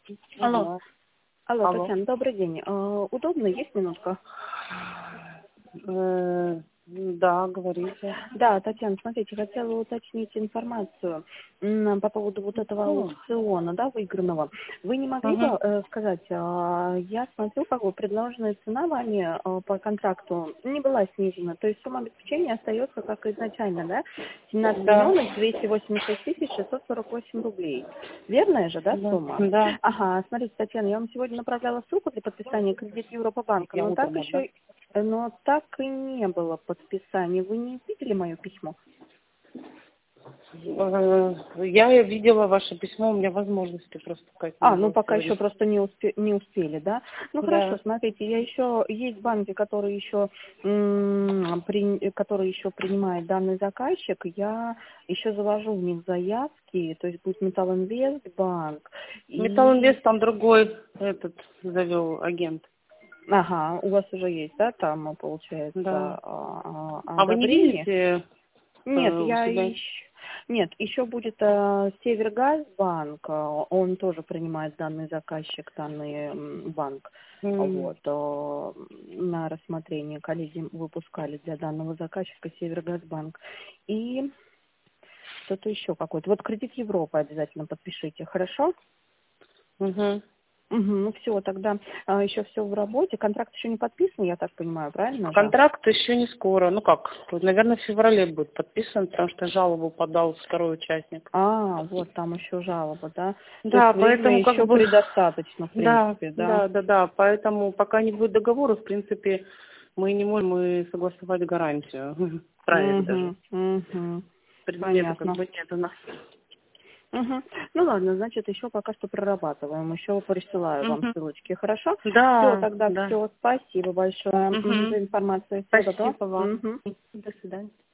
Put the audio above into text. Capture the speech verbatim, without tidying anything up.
Алло. Ага. Алло, Алло. Татьяна, добрый день. Э, Удобно? Есть минутка? Э, Да, говорите. Да, Татьяна, смотрите, хотела уточнить информацию м, по поводу вот этого Ну, аукциона, да, выигранного. Вы не могли бы Ага. э, сказать, а, я смотрю, как бы предложенная цена вами э, по контракту не была снижена, то есть сумма обеспечения остается как изначально, да, семнадцать Да, миллионов двести восемьдесят шесть тысяч шестьсот сорок восемь рублей. Верная же, да, да, сумма? да. Ага, смотрите, Татьяна, я вам сегодня направляла ссылку для подписания кредит Европа банка, Я но так утром отдам. еще но так и не было подписания. Вы не видели мое письмо? Э, Я видела ваше письмо, у меня возможности просто как не А, ну было пока еще сегодня. просто не, успе- не успели, да? Ну хорошо, Да. смотрите, я еще есть банки, которые еще, м, при- которые еще принимают данный заказчик. Я еще завожу в них заявки, то есть будет Металлинвест банк. Металл И, Инвест там другой этот завел агент. ага, у вас уже есть, да, там получается Да. а, а, А вы не одобрение? видите э, Нет, у я себя? ищу. Нет, еще будет э, Севергазбанк, э, он тоже принимает данный заказчик, данный м, банк. М, Вот, э, на рассмотрение коллеги выпускали для данного заказчика Севергазбанк. И что-то еще какое-то. Вот кредит Европы обязательно подпишите, хорошо? мгм. Угу, ну все, тогда а, еще все в работе. Контракт еще не подписан, я так понимаю, правильно же? Контракт еще не скоро. Ну как, наверное, в феврале будет подписан, потому что жалобу подал второй участник. А, вот там еще жалоба, да? То есть Да, времени поэтому как еще бы, предостаточно, в да, принципе, да? да, да, да, поэтому пока не будет договора, в принципе, мы не можем и согласовать гарантию, проект даже. Угу, угу. Предмета как Понятно. бы нет у нас. Угу. Ну ладно, значит, еще пока что прорабатываем. Еще присылаю вам Мгм. ссылочки, хорошо? Все, Да, тогда да. все. Спасибо большое м, Мгм. за информацию. Всего доброго. Спасибо вам. Угу. До свидания.